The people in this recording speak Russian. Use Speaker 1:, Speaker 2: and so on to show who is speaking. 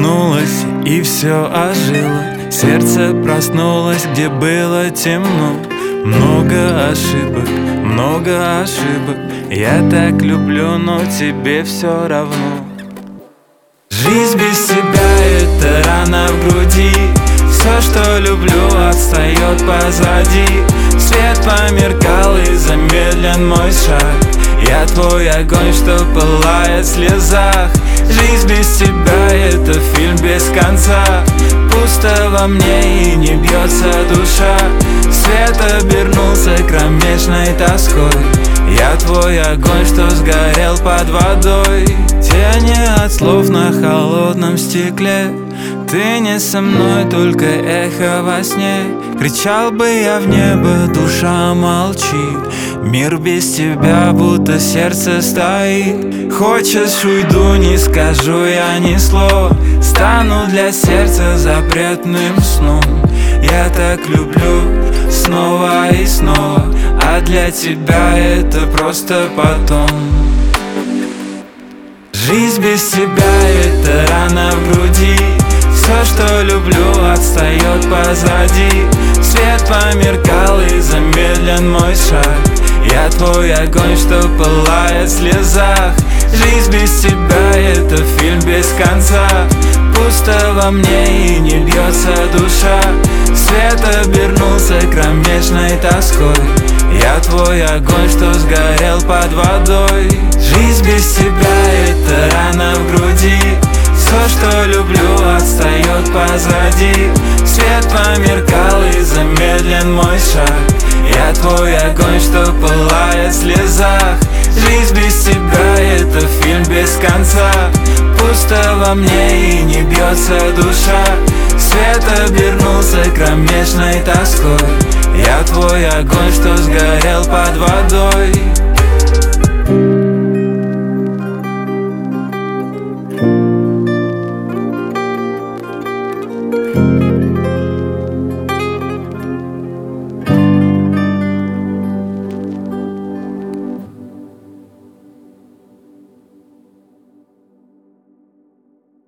Speaker 1: улыбнулась и все ожило. Сердце проснулось, где было темно. Много ошибок, я так люблю, но тебе все равно. Жизнь без тебя — это рана в груди. Все, что люблю, отстает позади. Свет померкал и замедлен мой шаг. Я твой огонь, что пылает в слезах. Жизнь без тебя — это фильм без конца. Пусто во мне и не бьется душа. Свет обернулся кромешной тоской. Я твой огонь, что сгорел под водой. Тени от слов на холодном стекле. Ты не со мной, только эхо во сне. Кричал бы я в небо, душа молчит. Мир без тебя будто сердце стоит. Хочешь, уйду, не скажу я ни слова. Стану для сердца запретным сном. Я так люблю снова и снова, а для тебя это просто потом. Жизнь без тебя — это рана в груди. Все, что люблю, отстает позади. Свет померкал и замедлен мой шаг. Я твой огонь, что пылает в слезах. Жизнь без тебя — это фильм без конца. Пусто во мне и не бьется душа. Свет обернулся кромешной тоской. Я твой огонь, что сгорел под водой. Жизнь без тебя — это рана в груди. Все, что люблю, отстает позади. Свет померкал и замедлен мой шаг. Я твой огонь, что пылает в слезах. Жизнь без тебя — это фильм без конца. Пусто во мне и не бьется душа. Свет обернулся кромешной тоской. Я твой огонь, что сгорел под водой.